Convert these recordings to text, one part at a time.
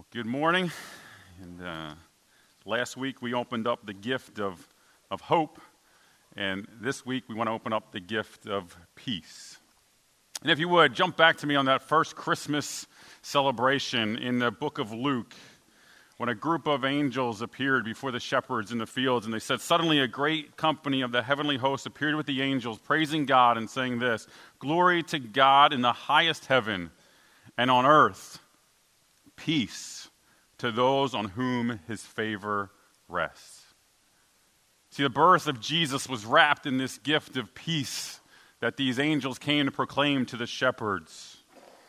Good morning. And last week we opened up the gift of hope, and this week we want to open up the gift of peace. And if you would, jump back to me on that first Christmas celebration in the book of Luke, when a group of angels appeared before the shepherds in the fields, and they said, "Suddenly a great company of the heavenly host appeared with the angels, praising God and saying this, 'Glory to God in the highest heaven, and on earth peace to those on whom his favor rests.'" See, the birth of Jesus was wrapped in this gift of peace that these angels came to proclaim to the shepherds.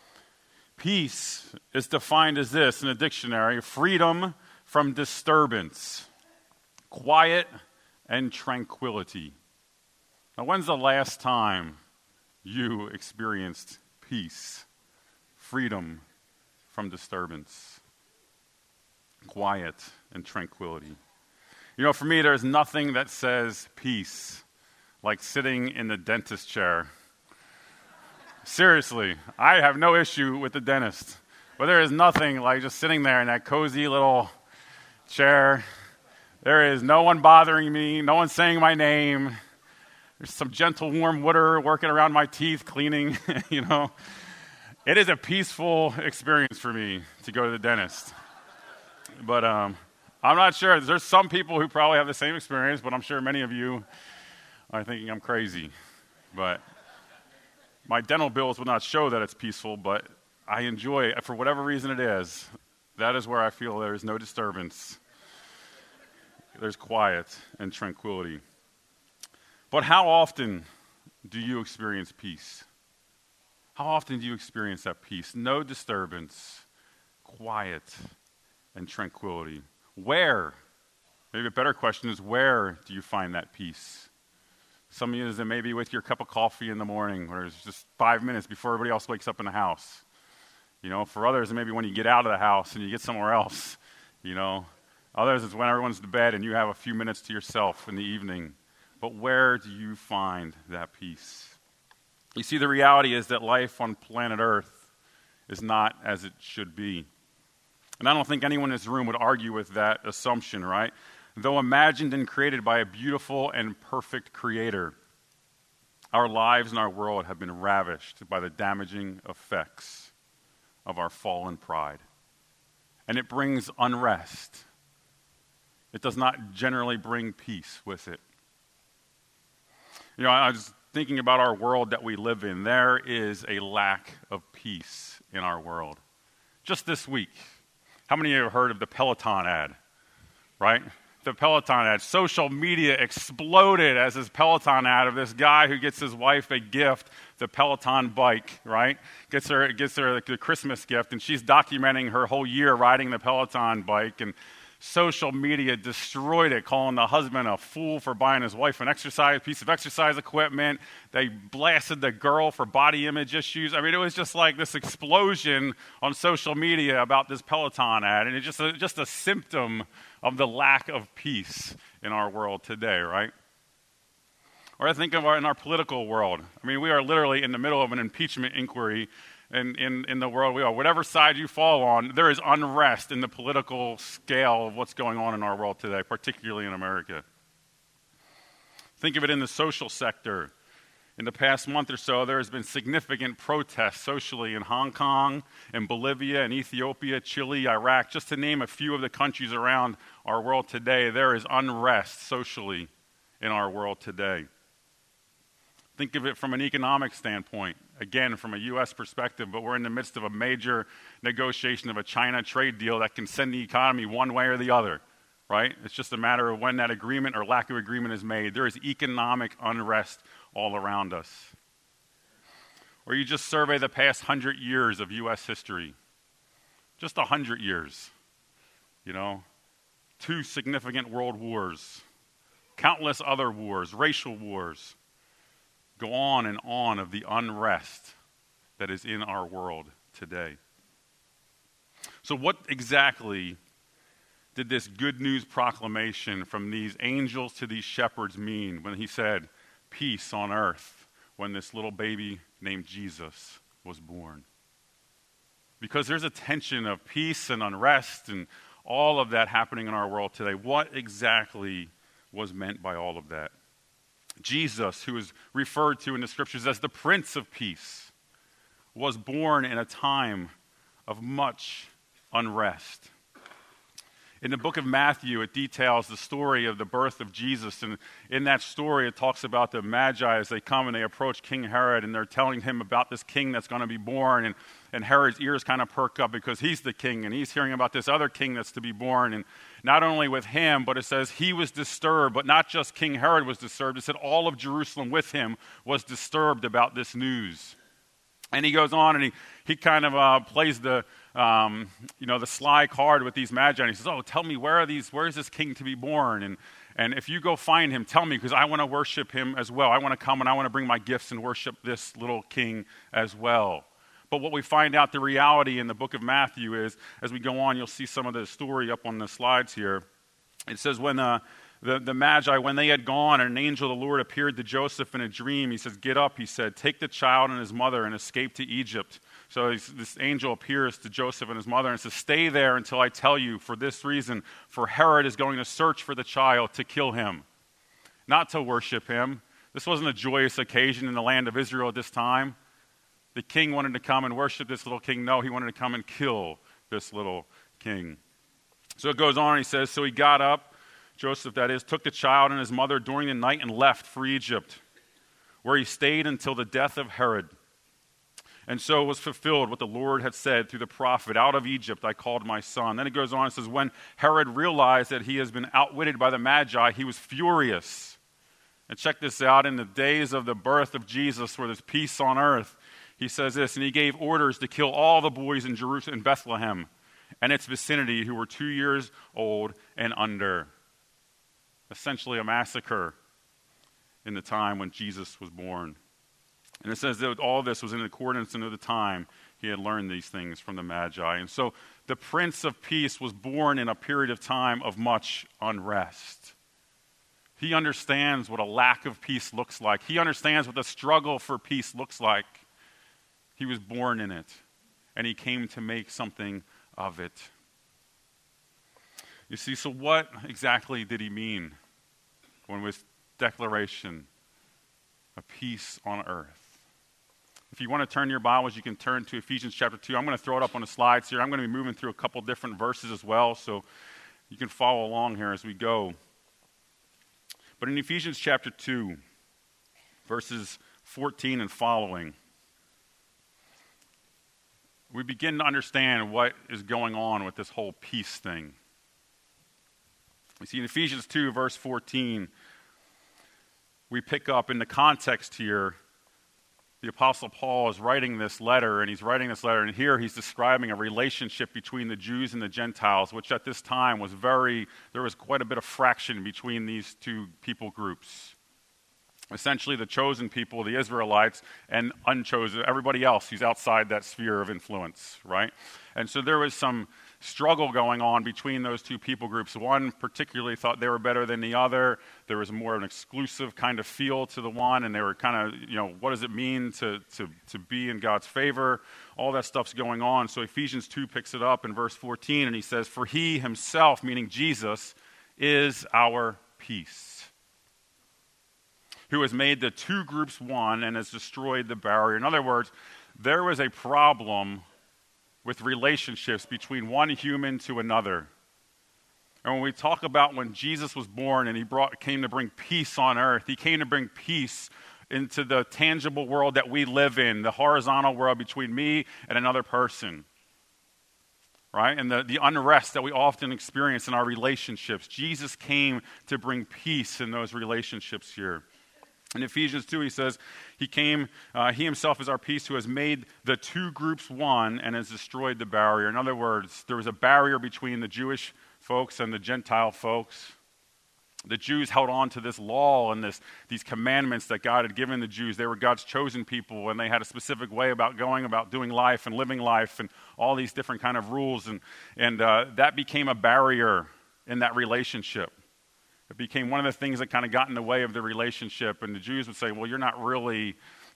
Peace is defined as this in a dictionary: freedom from disturbance, quiet, and tranquility. Now, when's the last time you experienced peace, freedom from disturbance, quiet, and tranquility? You know, for me, there's nothing that says peace like sitting in the dentist chair. Seriously, I have no issue with the dentist, but there is nothing like just sitting there in that cozy little chair. There is no one bothering me, no one saying my name. There's some gentle warm water working around my teeth, cleaning, you know. It is a peaceful experience for me to go to the dentist. But I'm not sure. There's some people who probably have the same experience, but I'm sure many of you are thinking I'm crazy. But my dental bills will not show that it's peaceful, but I enjoy it. For whatever reason it is, that is where I feel there is no disturbance. There's quiet and tranquility. But how often do you experience peace? How often do you experience that peace? No disturbance, quiet, and tranquility. Where? Maybe a better question is, where do you find that peace? Some of you is maybe with your cup of coffee in the morning, where it's just 5 minutes before everybody else wakes up in the house. You know, for others, maybe when you get out of the house and you get somewhere else. You know, others, it's when everyone's to bed and you have a few minutes to yourself in the evening. But where do you find that peace? You see, the reality is that life on planet Earth is not as it should be. And I don't think anyone in this room would argue with that assumption, right? Though imagined and created by a beautiful and perfect creator, our lives and our world have been ravished by the damaging effects of our fallen pride. And it brings unrest. It does not generally bring peace with it. You know, I was thinking about our world that we live in. There is a lack of peace in our world. Just this week, how many of you have heard of the Peloton ad, right? The Peloton ad. Social media exploded as this Peloton ad of this guy who gets his wife a gift, the Peloton bike, right? Gets her the Christmas gift, and she's documenting her whole year riding the Peloton bike, and social media destroyed it, calling the husband a fool for buying his wife an piece of exercise equipment. They blasted the girl for body image issues. I mean, it was just like this explosion on social media about this Peloton ad, and it's just a symptom of the lack of peace in our world today, right? Or I think of in our political world. I mean, we are literally in the middle of an impeachment inquiry in the world we are. Whatever side you fall on, there is unrest in the political scale of what's going on in our world today, particularly in America. Think of it in the social sector. In the past month or so, there has been significant protests socially in Hong Kong, in Bolivia, in Ethiopia, Chile, Iraq, just to name a few of the countries around our world today. There is unrest socially in our world today. Think of it from an economic standpoint, again, from a U.S. perspective, but we're in the midst of a major negotiation of a China trade deal that can send the economy one way or the other, right? It's just a matter of when that agreement or lack of agreement is made. There is economic unrest all around us. Or you just survey the past 100 years of U.S. history. Just 100 years, you know? 2 significant world wars, countless other wars, racial wars. Go on and on of the unrest that is in our world today. So what exactly did this good news proclamation from these angels to these shepherds mean when he said, "Peace on earth," when this little baby named Jesus was born? Because there's a tension of peace and unrest and all of that happening in our world today. What exactly was meant by all of that? Jesus, who is referred to in the scriptures as the Prince of Peace, was born in a time of much unrest. In the book of Matthew, it details the story of the birth of Jesus. And in that story, it talks about the Magi as they come and they approach King Herod, and they're telling him about this king that's going to be born. And Herod's ears kind of perk up because he's the king, and he's hearing about this other king that's to be born. And not only with him, but it says he was disturbed, but not just King Herod was disturbed. It said all of Jerusalem with him was disturbed about this news. And he goes on and he kind of plays the sly card with these magi. And he says, oh, tell me, where is this king to be born? And if you go find him, tell me, because I want to worship him as well. I want to come and I want to bring my gifts and worship this little king as well. But what we find out, the reality in the book of Matthew is, as we go on, you'll see some of the story up on the slides here. It says when the Magi, when they had gone, and an angel of the Lord appeared to Joseph in a dream. He says, get up, he said, take the child and his mother and escape to Egypt. So this angel appears to Joseph and his mother and says, stay there until I tell you, for this reason, for Herod is going to search for the child to kill him, not to worship him. This wasn't a joyous occasion in the land of Israel at this time. The king wanted to come and worship this little king. No, he wanted to come and kill this little king. So it goes on, and he says, so he got up, Joseph that is, took the child and his mother during the night and left for Egypt, where he stayed until the death of Herod. And so it was fulfilled what the Lord had said through the prophet, out of Egypt I called my son. Then it goes on and says, when Herod realized that he has been outwitted by the Magi, he was furious. And check this out, in the days of the birth of Jesus, where there's peace on earth, he says this, and he gave orders to kill all the boys in Jerusalem, in Bethlehem and its vicinity who were 2 years old and under. Essentially a massacre in the time when Jesus was born. And it says that all this was in accordance to the time he had learned these things from the Magi. And so the Prince of Peace was born in a period of time of much unrest. He understands what a lack of peace looks like. He understands what the struggle for peace looks like. He was born in it, and he came to make something of it. You see, so what exactly did he mean when with declaration of peace on earth? If you want to turn your Bibles, you can turn to Ephesians chapter 2. I'm going to throw it up on the slides here. I'm going to be moving through a couple different verses as well, so you can follow along here as we go. But in Ephesians chapter 2, verses 14 and following, we begin to understand what is going on with this whole peace thing. We see in Ephesians 2, verse 14, we pick up in the context here, the Apostle Paul is writing this letter, and here he's describing a relationship between the Jews and the Gentiles, which at this time there was quite a bit of fraction between these two people groups. Essentially the chosen people, the Israelites, and unchosen, everybody else who's outside that sphere of influence, right? And so there was some struggle going on between those two people groups. One particularly thought they were better than the other. There was more of an exclusive kind of feel to the one, and they were kind of, what does it mean to be in God's favor? All that stuff's going on. So Ephesians 2 picks it up in verse 14, and he says, for he himself, meaning Jesus, is our peace, who has made the two groups one and has destroyed the barrier. In other words, there was a problem with relationships between one human to another. And when we talk about when Jesus was born and he came to bring peace on earth, he came to bring peace into the tangible world that we live in, the horizontal world between me and another person, right? And the unrest that we often experience in our relationships. Jesus came to bring peace in those relationships here. In Ephesians 2, he says, he himself is our peace, who has made the two groups one and has destroyed the barrier. In other words, there was a barrier between the Jewish folks and the Gentile folks. The Jews held on to this law and these commandments that God had given the Jews. They were God's chosen people, and they had a specific way about doing life and living life and all these different kind of rules. And that became a barrier in that relationship. It became one of the things that kind of got in the way of the relationship. And the Jews would say, well, you're not really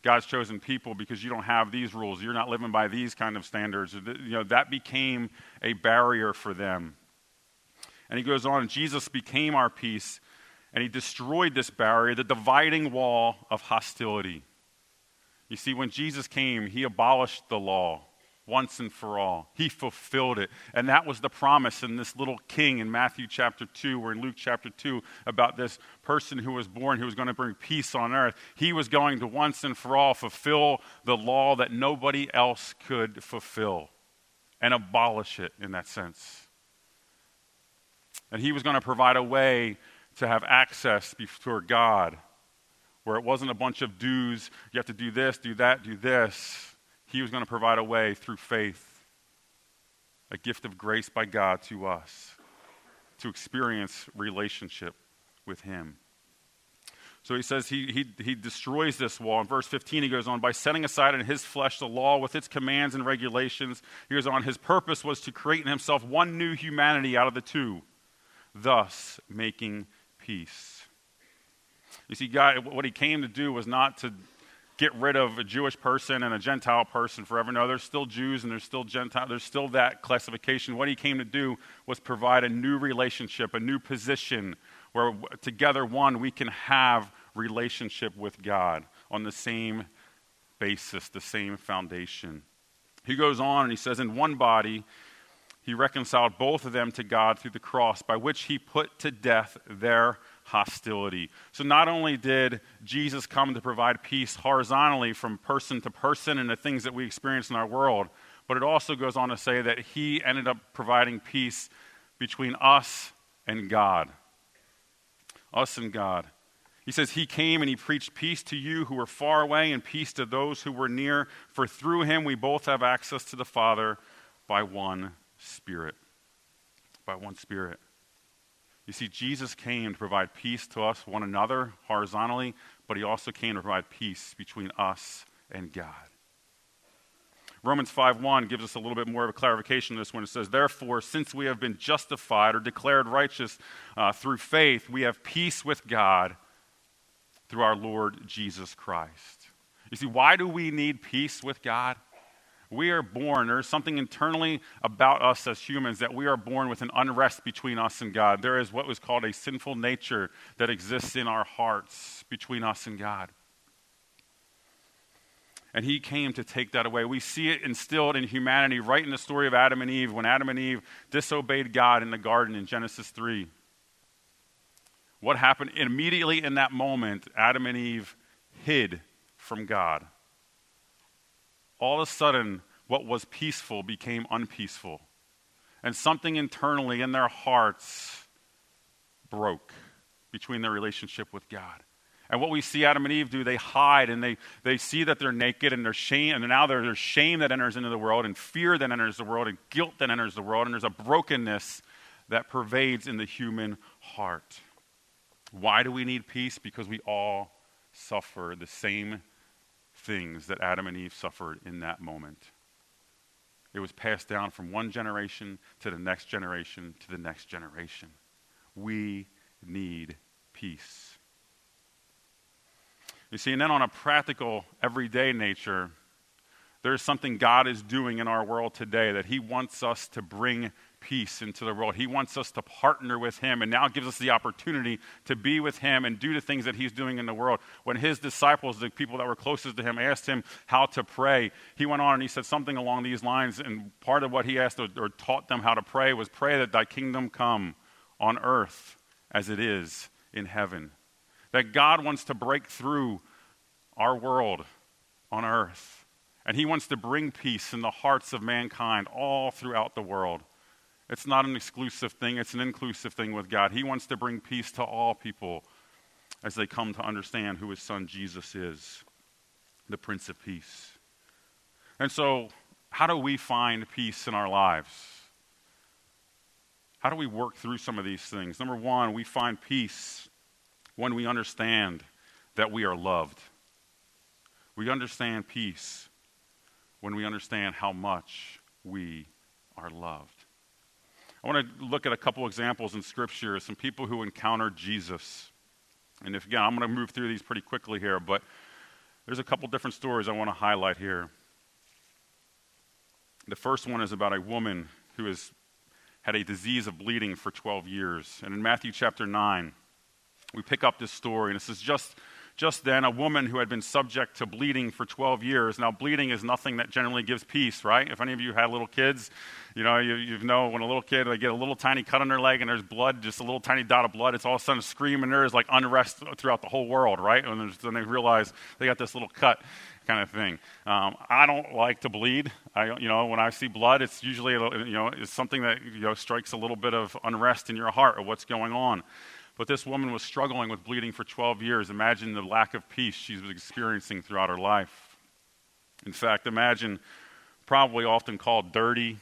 God's chosen people because you don't have these rules. You're not living by these kind of standards. That became a barrier for them. And he goes on, Jesus became our peace, and he destroyed this barrier, the dividing wall of hostility. You see, when Jesus came, he abolished the law once and for all. He fulfilled it. And that was the promise in this little king in Matthew chapter 2 or in Luke chapter 2 about this person who was born who was going to bring peace on earth. He was going to once and for all fulfill the law that nobody else could fulfill and abolish it in that sense. And he was going to provide a way to have access before God where it wasn't a bunch of do's, you have to do this, do that, do this. He was going to provide a way through faith, a gift of grace by God to us, to experience relationship with him. So he says he destroys this wall. In verse 15 he goes on, by setting aside in his flesh the law with its commands and regulations, he goes on, his purpose was to create in himself one new humanity out of the two, thus making peace. You see, God, what he came to do was not to get rid of a Jewish person and a Gentile person forever. No, there's still Jews and there's still Gentile. There's still that classification. What he came to do was provide a new relationship, a new position where together, we can have relationship with God on the same basis, the same foundation. He goes on and he says, in one body, he reconciled both of them to God through the cross, by which he put to death their hostility. So not only did Jesus come to provide peace horizontally from person to person and the things that we experience in our world, but it also goes on to say that he ended up providing peace between us and God. Us and God. He says he came and he preached peace to you who were far away and peace to those who were near, for through him we both have access to the Father by one Spirit. By one Spirit. You see, Jesus came to provide peace to us, one another, horizontally, but he also came to provide peace between us and God. Romans 5:1 gives us a little bit more of a clarification of this when it says, therefore, since we have been justified or declared righteous through faith, we have peace with God through our Lord Jesus Christ. You see, why do we need peace with God? We are born, there's something internally about us as humans that we are born with an unrest between us and God. There is what was called a sinful nature that exists in our hearts between us and God. And he came to take that away. We see it instilled in humanity right in the story of Adam and Eve, when Adam and Eve disobeyed God in the garden in Genesis 3. What happened? Immediately in that moment, Adam and Eve hid from God. All of a sudden, what was peaceful became unpeaceful. And something internally in their hearts broke between their relationship with God. And what we see Adam and Eve do, they hide and they see that they're naked and they're shame, and now there's shame that enters into the world and fear that enters the world and guilt that enters the world, and there's a brokenness that pervades in the human heart. Why do we need peace? Because we all suffer the same things that Adam and Eve suffered in that moment. It was passed down from one generation to the next generation to the next generation. We need peace. You see, and then on a practical, everyday nature, there's something God is doing in our world today that he wants us to bring peace into the world. He wants us to partner with him, and now gives us the opportunity to be with him and do the things that he's doing in the world. When his disciples, the people that were closest to him, asked him how to pray, he went on and he said something along these lines, and part of what he asked or taught them how to pray was, pray that thy kingdom come on earth as it is in heaven. That God wants to break through our world on earth, and he wants to bring peace in the hearts of mankind all throughout the world. It's not an exclusive thing, it's an inclusive thing with God. He wants to bring peace to all people as they come to understand who his son Jesus is, the Prince of Peace. And so, how do we find peace in our lives? How do we work through some of these things? Number one, we find peace when we understand that we are loved. We understand peace when we understand how much we are loved. I want to look at a couple examples in Scripture, some people who encountered Jesus. And again, I'm going to move through these pretty quickly here, but There's a couple different stories I want to highlight here. The first one is about a woman who has had a disease of bleeding for 12 years. And in Matthew chapter 9, we pick up this story, and this is just then a woman who had been subject to bleeding for 12 years. Now, bleeding is nothing that generally gives peace, right? If any of you had little kids, you know when a little kid, they get a little tiny cut on their leg and there's blood, just a little tiny dot of blood, it's all of a sudden a scream, and there is like unrest throughout the whole world, right? And then they realize they got this little cut kind of thing. I don't like to bleed. When I see blood, it's usually, it's something that, strikes a little bit of unrest in your heart of what's going on. But this woman was struggling with bleeding for 12 years. Imagine the lack of peace she was experiencing throughout her life. In fact, imagine probably often called dirty,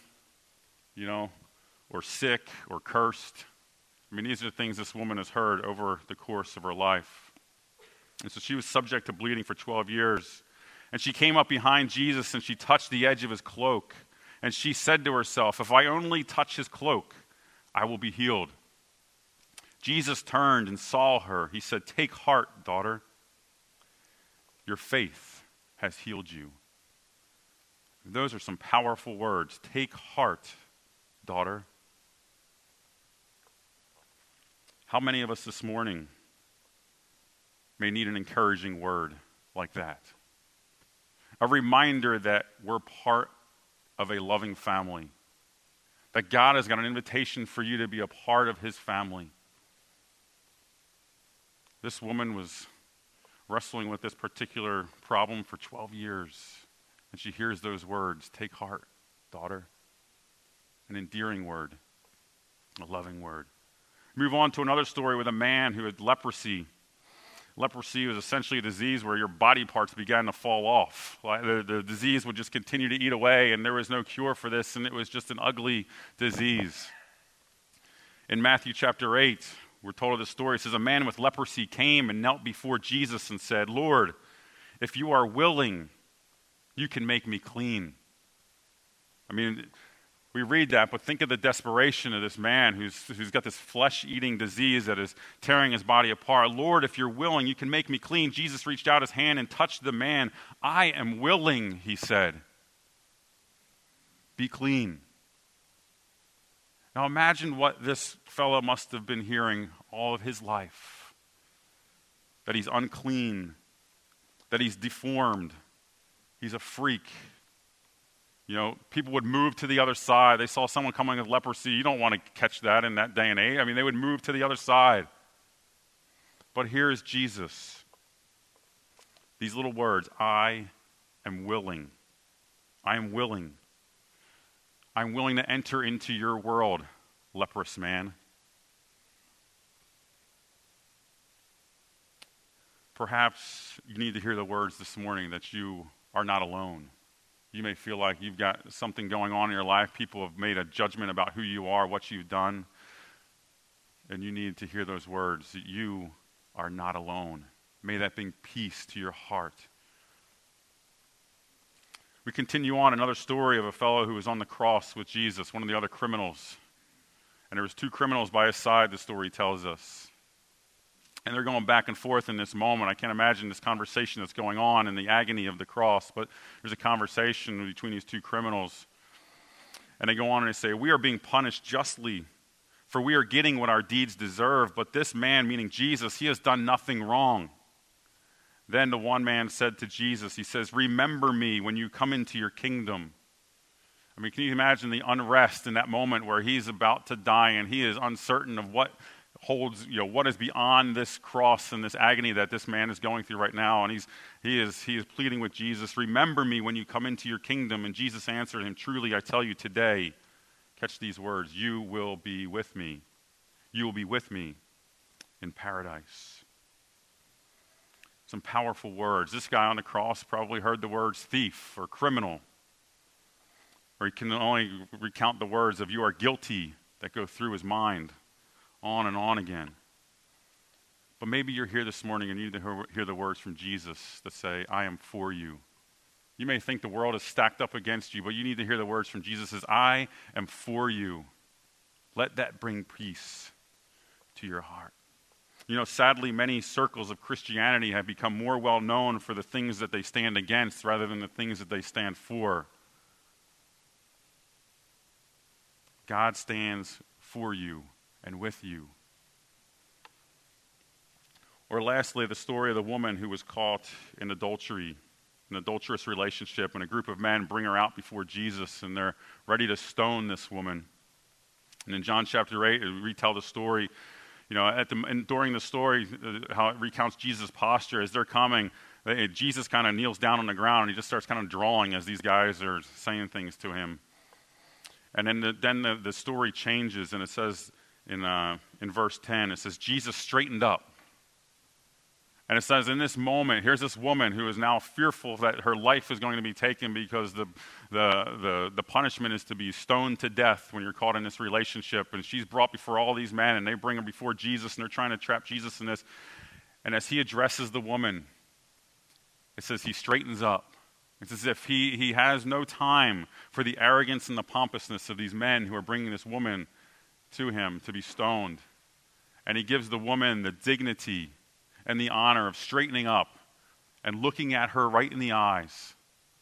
or sick, or cursed. I mean, these are things this woman has heard over the course of her life. And so she was subject to bleeding for 12 years. And she came up behind Jesus and she touched the edge of his cloak. And she said to herself, if I only touch his cloak, I will be healed. Jesus turned and saw her. He said, take heart, daughter. Your faith has healed you. Those are some powerful words. Take heart, daughter. How many of us this morning may need an encouraging word like that? A reminder that we're part of a loving family. That God has got an invitation for you to be a part of his family. This woman was wrestling with this particular problem for 12 years. And she hears those words, take heart, daughter. An endearing word, a loving word. Move on to another story with a man who had leprosy. Leprosy was essentially a disease where your body parts began to fall off. The disease would just continue to eat away, and there was no cure for this, and it was just an ugly disease. In Matthew chapter 8, we're told of this story. It says, a man with leprosy came and knelt before Jesus and said, Lord, if you are willing, you can make me clean. I mean, we read that, but think of the desperation of this man who's got this flesh-eating disease that is tearing his body apart. Lord, if you're willing, you can make me clean. Jesus reached out his hand and touched the man. I am willing, he said. Be clean. Now imagine what this fellow must have been hearing all of his life. That he's unclean, that he's deformed, he's a freak. People would move to the other side. They saw someone coming with leprosy. You don't want to catch that in that day and age. I mean, they would move to the other side. But here is Jesus. These little words, I am willing. I am willing. I'm willing to enter into your world, leprous man. Perhaps you need to hear the words this morning that you are not alone. You may feel like you've got something going on in your life. People have made a judgment about who you are, what you've done. And you need to hear those words, that you are not alone. May that bring peace to your heart. We continue on another story of a fellow who was on the cross with Jesus, one of the other criminals. And there was 2 criminals by his side, the story tells us. And they're going back and forth in this moment. I can't imagine this conversation that's going on in the agony of the cross, but there's a conversation between these 2 criminals. And they go on and they say, we are being punished justly, for we are getting what our deeds deserve, but this man, meaning Jesus, he has done nothing wrong. Then the one man said to Jesus, he says, remember me when you come into your kingdom. I mean, can you imagine the unrest in that moment where he's about to die and he is uncertain of what holds, what is beyond this cross and this agony that this man is going through right now. And he is pleading with Jesus, remember me when you come into your kingdom. And Jesus answered him, truly I tell you today, catch these words, you will be with me. You will be with me in paradise. Some powerful words. This guy on the cross probably heard the words thief or criminal. Or he can only recount the words of you are guilty that go through his mind. On again. But maybe you're here this morning and you need to hear the words from Jesus that say, I am for you. You may think the world is stacked up against you, but you need to hear the words from Jesus that says, I am for you. Let that bring peace to your heart. Sadly, many circles of Christianity have become more well known for the things that they stand against rather than the things that they stand for. God stands for you and with you. Or lastly, the story of the woman who was caught in adultery, an adulterous relationship, and a group of men bring her out before Jesus, and they're ready to stone this woman. And in John chapter 8, it retell the story, during the story, how it recounts Jesus' posture as they're coming. Jesus kind of kneels down on the ground, and he just starts kind of drawing as these guys are saying things to him. And then the story changes, and it says in verse 10, it says, Jesus straightened up. And it says, in this moment, here's this woman who is now fearful that her life is going to be taken because the punishment is to be stoned to death when you're caught in this relationship. And she's brought before all these men, and they bring her before Jesus, and they're trying to trap Jesus in this. And as he addresses the woman, it says he straightens up. It's as if he has no time for the arrogance and the pompousness of these men who are bringing this woman to him to be stoned. And he gives the woman the dignity and the honor of straightening up and looking at her right in the eyes.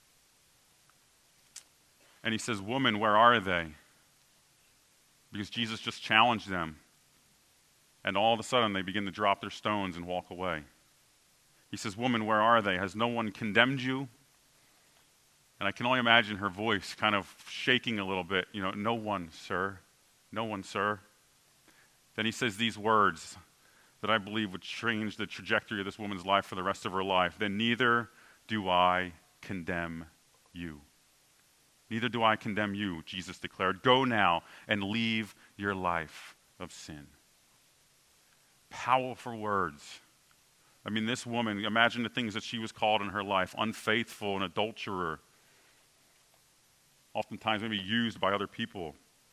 And he says, "Woman, where are they?" Because Jesus just challenged them. And all of a sudden, they begin to drop their stones and walk away. He says, "Woman, where are they? Has no one condemned you?" And I can only imagine her voice kind of shaking a little bit. "No one, sir. No one, sir." Then he says these words that I believe would change the trajectory of this woman's life for the rest of her life. "Then neither do I condemn you." Neither do I condemn you, Jesus declared. "Go now and leave your life of sin." Powerful words. I mean, this woman, imagine the things that she was called in her life: unfaithful, an adulterer, oftentimes maybe used by other people.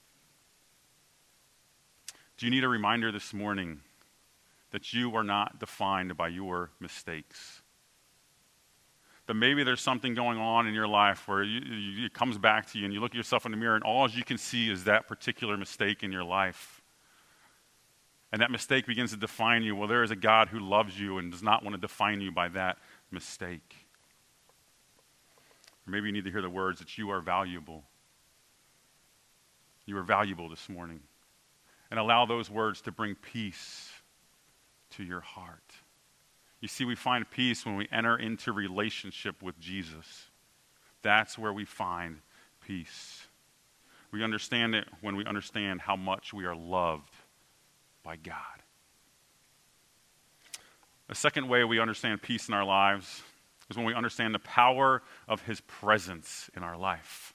Do you need a reminder this morning that you are not defined by your mistakes? That maybe there's something going on in your life where it comes back to you and you look at yourself in the mirror and all you can see is that particular mistake in your life. And that mistake begins to define you. Well, there is a God who loves you and does not want to define you by that mistake. Or maybe you need to hear the words that you are valuable. You are valuable this morning. And allow those words to bring peace to your heart. You see, we find peace when we enter into relationship with Jesus. That's where we find peace. We understand it when we understand how much we are loved by God. A second way we understand peace in our lives is when we understand the power of his presence in our life.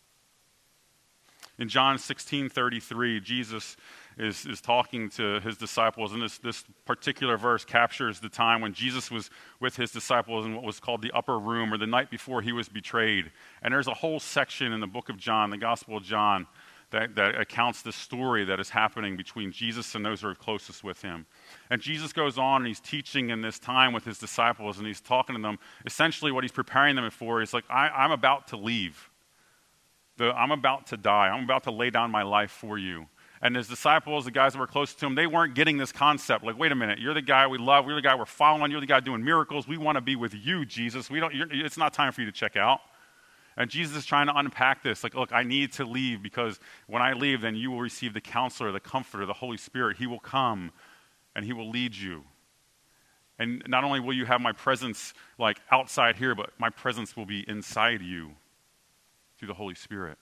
In John 16:33, Jesus is talking to his disciples, and this particular verse captures the time when Jesus was with his disciples in what was called the upper room, or the night before he was betrayed. And there's a whole section in the book of John, the Gospel of John, that accounts the story that is happening between Jesus and those who are closest with him. And Jesus goes on and he's teaching in this time with his disciples, and he's talking to them. Essentially what he's preparing them for is like, I'm about to leave. I'm about to die. I'm about to lay down my life for you. And his disciples, the guys that were close to him, they weren't getting this concept. Like, wait a minute, you're the guy we love. You're the guy we're following. You're the guy doing miracles. We want to be with you, Jesus. It's not time for you to check out. And Jesus is trying to unpack this. Like, look, I need to leave because when I leave, then you will receive the Counselor, the Comforter, the Holy Spirit. He will come and he will lead you. And not only will you have my presence like outside here, but my presence will be inside you through the Holy Spirit.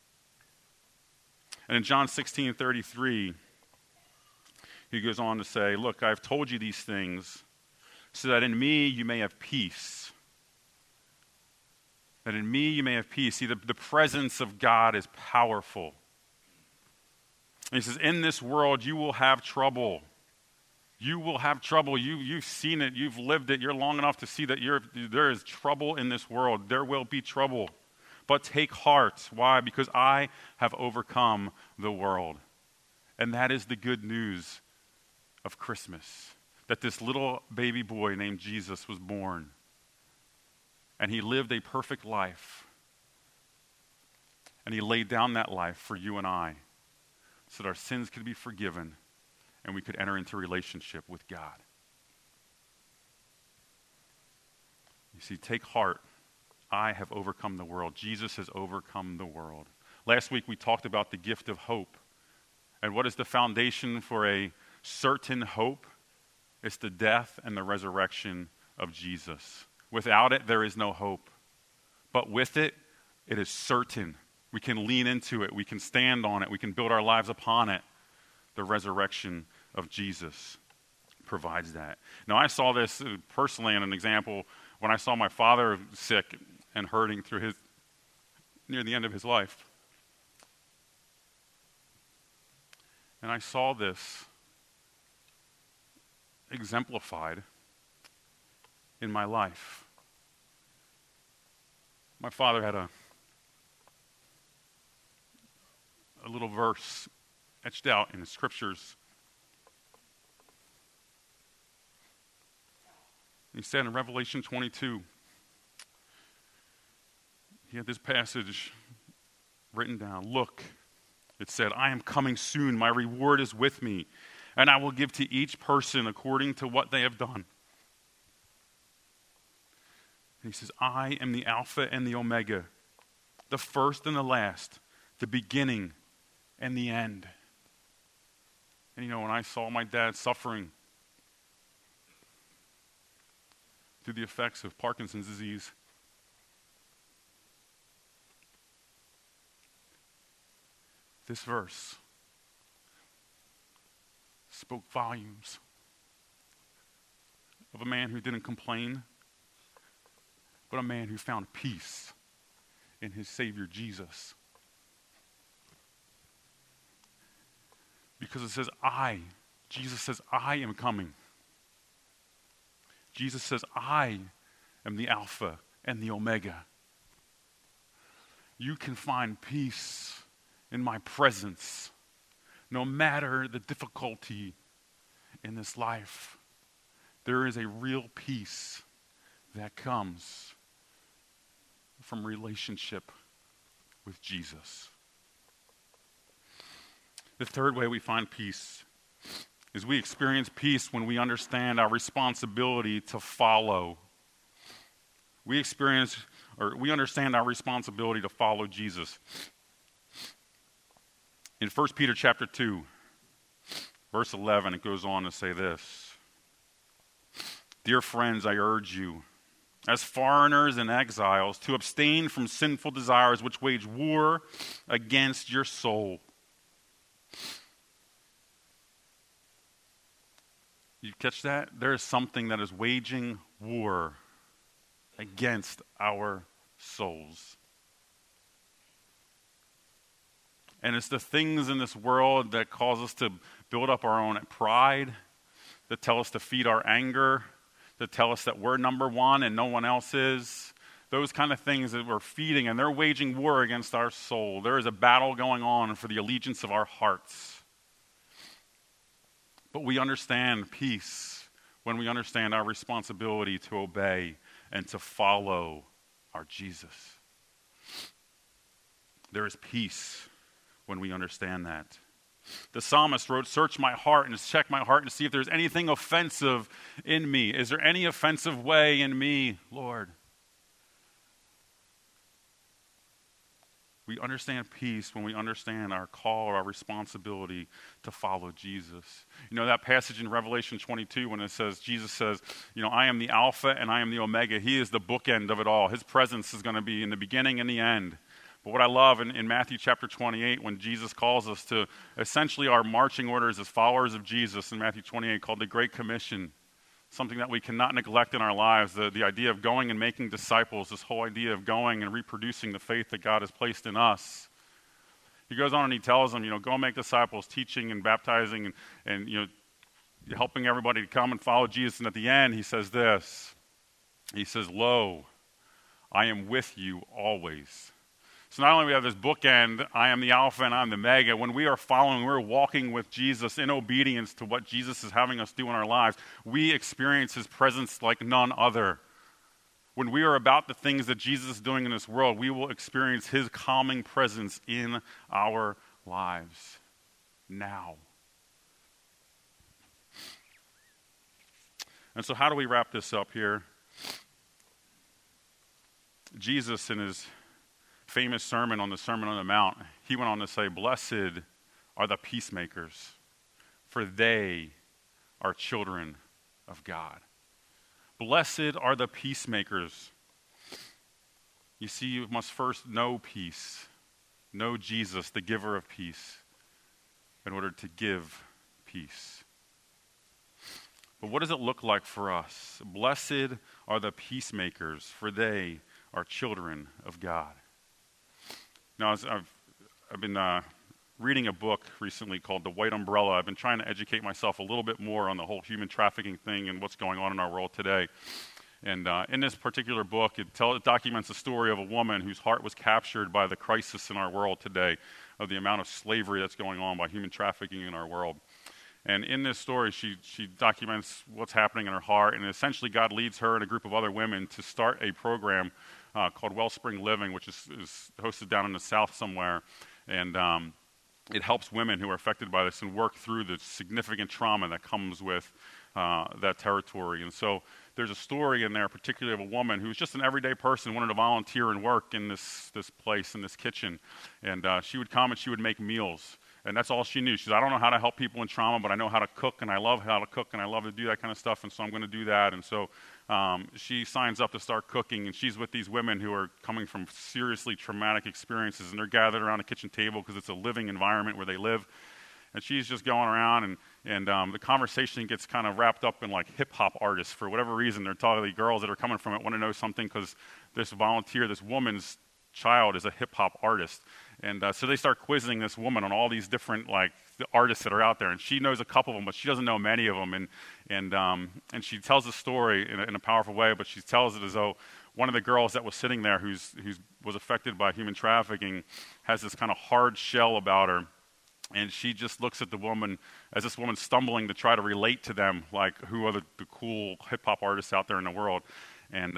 And in John 16:33, he goes on to say, look, I've told you these things so that in me you may have peace. That in me you may have peace. See, the presence of God is powerful. And he says, in this world you will have trouble. You will have trouble. You've seen it. You've lived it. You're long enough to see that there is trouble in this world. There will be trouble. But take heart. Why? Because I have overcome the world. And that is the good news of Christmas. That this little baby boy named Jesus was born. And he lived a perfect life. And he laid down that life for you and I. So that our sins could be forgiven. and we could enter into relationship with God. You see, take heart. I have overcome the world. Jesus has overcome the world. Last week we talked about the gift of hope. And what is the foundation for a certain hope? It's the death and the resurrection of Jesus. Without it, there is no hope. But with it, it is certain. We can lean into it. We can stand on it. We can build our lives upon it. The resurrection of Jesus provides that. Now, I saw this personally in an example when I saw my father sick and hurting near the end of his life. And I saw this exemplified in my life. My father had a little verse etched out in the scriptures. He said in Revelation 22, he had this passage written down. Look, it said, I am coming soon. My reward is with me, and I will give to each person according to what they have done. And he says, I am the Alpha and the Omega, the first and the last, the beginning and the end. And you know, when I saw my dad suffering through the effects of Parkinson's disease, this verse spoke volumes of a man who didn't complain, but a man who found peace in his Savior Jesus. Because it says, Jesus says, I am coming. Jesus says, I am the Alpha and the Omega. You can find peace in my presence, no matter the difficulty in this life. There is a real peace that comes from relationship with Jesus. The third way we find peace is we experience peace when we understand our responsibility to follow. We understand our responsibility to follow Jesus. In 1 Peter chapter 2, verse 11, it goes on to say this. Dear friends, I urge you, as foreigners and exiles, to abstain from sinful desires which wage war against your soul. You catch that? There is something that is waging war against our souls. And it's the things in this world that cause us to build up our own pride, that tell us to feed our anger, that tell us that we're number one and no one else is. Those kind of things that we're feeding, and they're waging war against our soul. There is a battle going on for the allegiance of our hearts. But we understand peace when we understand our responsibility to obey and to follow our Jesus. There is peace when we understand that. The psalmist wrote, search my heart and check my heart to see if there's anything offensive in me. Is there any offensive way in me, Lord? We understand peace when we understand our call or our responsibility to follow Jesus. You know, that passage in Revelation 22 when it says, Jesus says, you know, I am the Alpha and I am the Omega. He is the bookend of it all. His presence is going to be in the beginning and the end. But what I love in Matthew chapter 28, when Jesus calls us to essentially our marching orders as followers of Jesus in Matthew 28 called the Great Commission, something that we cannot neglect in our lives, the idea of going and making disciples, this whole idea of going and reproducing the faith that God has placed in us. He goes on and he tells them, you know, go and make disciples, teaching and baptizing and you know, helping everybody to come and follow Jesus. And at the end, he says this. He says, lo, I am with you always. So not only do we have this bookend, I am the Alpha and I'm the Omega, when we are following, we're walking with Jesus in obedience to what Jesus is having us do in our lives, we experience his presence like none other. When we are about the things that Jesus is doing in this world, we will experience his calming presence in our lives now. And so how do we wrap this up here? Jesus, in his famous sermon on the Sermon on the Mount, he went on to say, "Blessed are the peacemakers, for they are children of God." Blessed are the peacemakers. You see, you must first know peace, know Jesus, the giver of peace, in order to give peace. But what does it look like for us? Blessed are the peacemakers, for they are children of God. Now, as I've been reading a book recently called The White Umbrella. I've been trying to educate myself a little bit more on the whole human trafficking thing and what's going on in our world today. And in this particular book, it documents the story of a woman whose heart was captured by the crisis in our world today, of the amount of slavery that's going on by human trafficking in our world. And in this story, she documents what's happening in her heart, and essentially God leads her and a group of other women to start a program called Wellspring Living, which is hosted down in the South somewhere. And it helps women who are affected by this and work through the significant trauma that comes with that territory. And so there's a story in there, particularly of a woman who's just an everyday person, wanted to volunteer and work in this place, in this kitchen. And she would come and she would make meals. And that's all she knew. She said, I don't know how to help people in trauma, but I know how to cook, and I love how to cook, and I love to do that kind of stuff, and so I'm going to do that. And so she signs up to start cooking, and she's with these women who are coming from seriously traumatic experiences, and they're gathered around a kitchen table because it's a living environment where they live. And she's just going around, and the conversation gets kind of wrapped up in like hip-hop artists. For whatever reason, they're talking, the girls that are coming from it want to know something because this volunteer, this woman's child is a hip-hop artist. And so they start quizzing this woman on all these different like the artists that are out there, and she knows a couple of them, but she doesn't know many of them. And she tells the story in a powerful way, but she tells it as though one of the girls that was sitting there, who was affected by human trafficking, has this kind of hard shell about her, and she just looks at the woman as this woman's stumbling to try to relate to them, like who are the cool hip hop artists out there in the world, and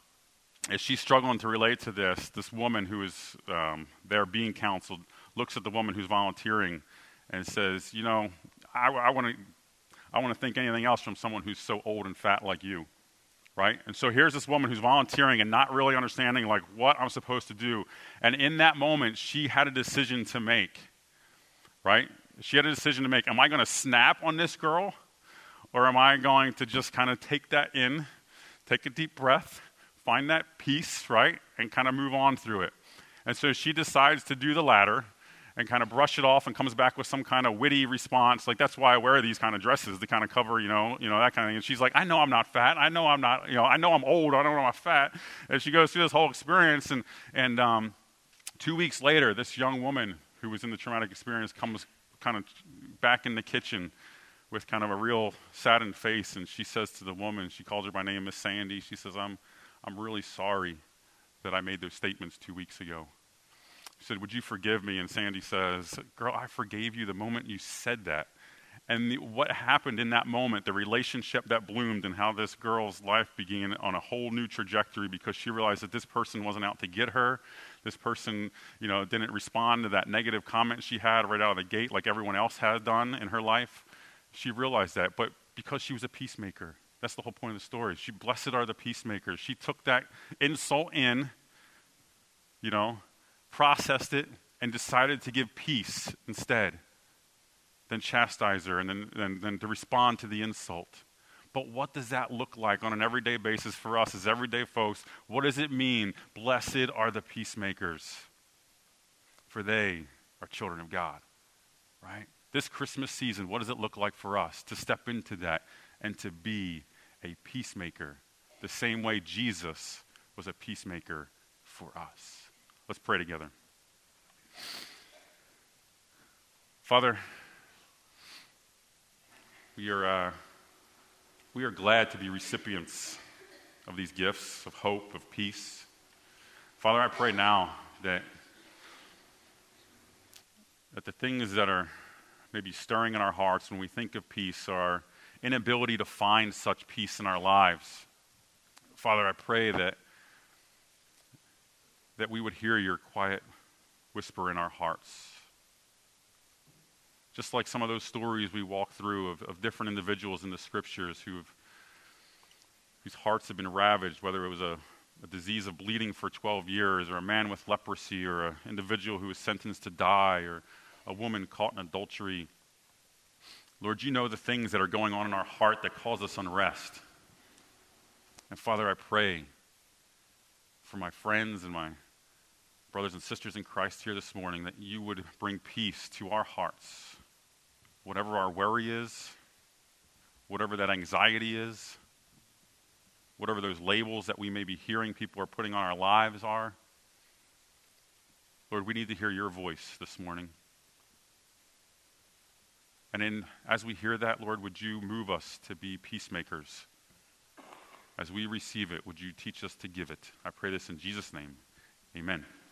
as she's struggling to relate to this woman who is there being counseled looks at the woman who's volunteering and says, you know, I want to think anything else from someone who's so old and fat like you, right? And so here's this woman who's volunteering and not really understanding like what I'm supposed to do. And in that moment, she had a decision to make, right? She had a decision to make. Am I going to snap on this girl, or am I going to just kind of take that in, take a deep breath, find that peace, right, and kind of move on through it? And so she decides to do the latter and kind of brush it off and comes back with some kind of witty response. Like, that's why I wear these kind of dresses to kind of cover, you know, that kind of thing. And she's like, I know I'm not fat. I know I'm not, I know I'm old. I know I'm not fat. And she goes through this whole experience. And 2 weeks later, this young woman who was in the traumatic experience comes kind of back in the kitchen with kind of a real saddened face. And she says to the woman, she calls her by name, Miss Sandy. She says, I'm really sorry that I made those statements 2 weeks ago. She said, would you forgive me? And Sandy says, girl, I forgave you the moment you said that. And what happened in that moment, the relationship that bloomed and how this girl's life began on a whole new trajectory, because she realized that this person wasn't out to get her. This person, didn't respond to that negative comment she had right out of the gate like everyone else had done in her life. She realized that, but because she was a peacemaker. That's the whole point of the story. Blessed are the peacemakers. She took that insult in, processed it, and decided to give peace instead, then chastise her, and then to respond to the insult. But what does that look like on an everyday basis for us as everyday folks? What does it mean? Blessed are the peacemakers, for they are children of God, right? This Christmas season, what does it look like for us to step into that and to be a peacemaker, the same way Jesus was a peacemaker for us? Let's pray together. Father, we are glad to be recipients of these gifts of hope, of peace. Father, I pray now that the things that are maybe stirring in our hearts when we think of peace are our inability to find such peace in our lives. Father, I pray that we would hear your quiet whisper in our hearts. Just like some of those stories we walk through of different individuals in the scriptures who've whose hearts have been ravaged, whether it was a disease of bleeding for 12 years, or a man with leprosy, or an individual who was sentenced to die, or a woman caught in adultery. Lord, you know the things that are going on in our heart that cause us unrest. And Father, I pray for my friends and my brothers and sisters in Christ here this morning that you would bring peace to our hearts. Whatever our worry is, whatever that anxiety is, whatever those labels that we may be hearing people are putting on our lives are, Lord, we need to hear your voice this morning. And as we hear that, Lord, would you move us to be peacemakers? As we receive it, would you teach us to give it? I pray this in Jesus' name. Amen.